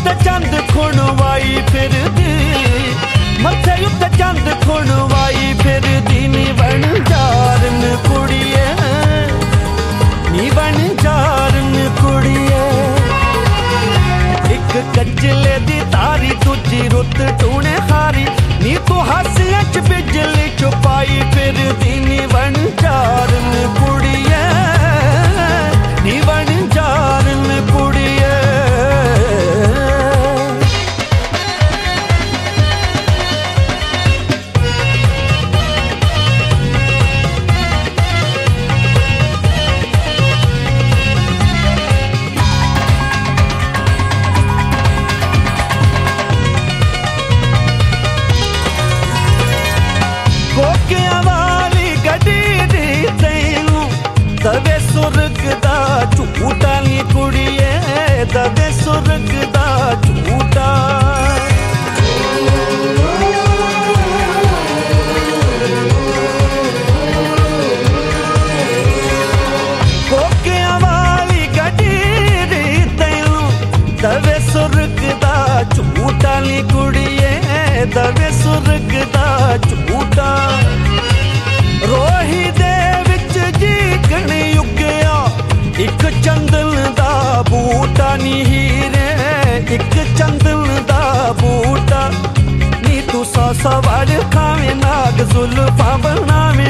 उत्ते चंद खुणवाई फिरदी, मथे उत्ते चंद खुणवाई फिरदी, नी बन जारन कुड़िए, नी बन जारन कुड़िए। एक कचले दी तारी दूजी रुत टूने हारी, नी तू हासियां च बिजली छुपाई फिरदी, नी बन जारन कुड़िए, नी बन जारन कुड़िए। कोकियां वाली गड्डी दी तैनू दवे सुर्ग दा झूठा नी कुड़िए, दवे सुर्ग दा झूठा। कोकियां वाली गड्डी दी तैनू दवे सुर्ग दा झूठा नी कुड़िए, दवे सुर्ग दा झूठा। रोही दे विच जीकण उगया इक चंदन दा बूटा नी हीरे, इक चंदन दा बूटा। नी तू सौ सवार खावे नाग जुल्फा बनावे,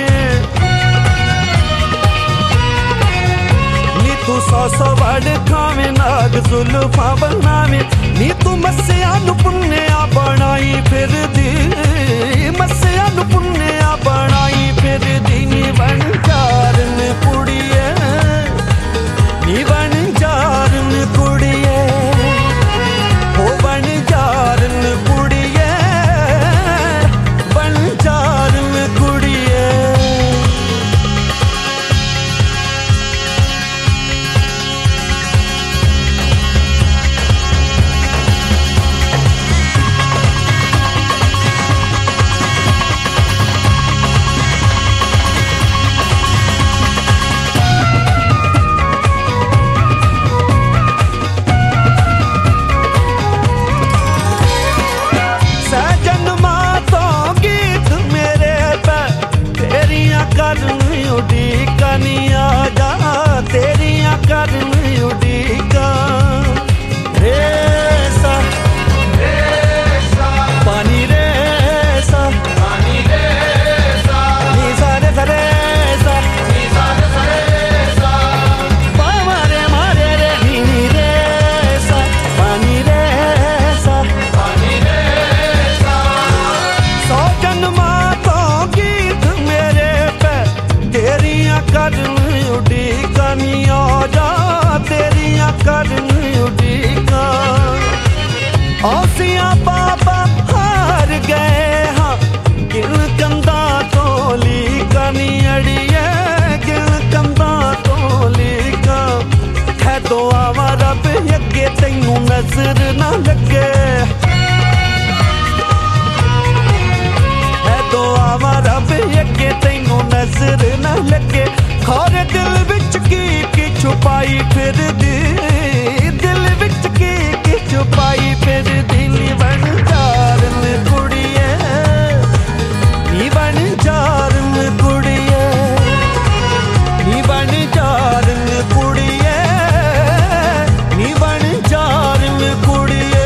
नी तू सौ सवार खावे नाग जुल्फा बनावे। नी तू मस्सिया नू पुन्निया बनाई फिरदी, मस्सिया नू पुन्निया बनाई फिरदी, नी बन जारन कुड़िए, नी बन जारन कुड़िए, ओ बन जारन कुड़िए, बन जारन कुड़िए। करन उड़ीका रेसा पानी रेसा नी सारे सरेसा पामारे मारे रे नी रेसा पानी रेसा। सौ जन्मा तो गीत मेरे पे तेरियां करन उड़ीका, नी आजा तेरियां करन उड़ीका। औसियां बाबा हार गए हाँ गिन कंधा तो लीका, नी अड़िए गिन कंधा तो लीका। है दुआवां रब अगे तैनू नजर ना लगे, है दुआवां रब अगे तैनू नजर ना लगे। खारे दिल विच की छुपाई फिरदी, दिल विच की छुपाई फिरदी, नी बन जारन कुड़िए, नी बन जारन कुड़िए, नी बन जारन कुड़िए, नी बन जारन कुड़िए।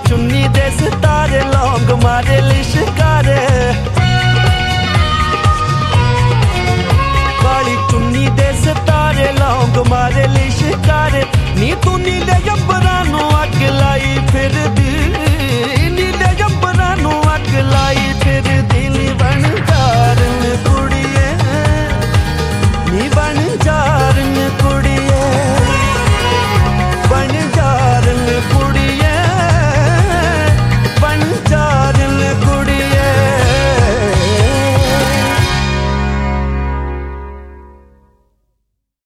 चुन्नी दे सितारे लौंग मारे लिशका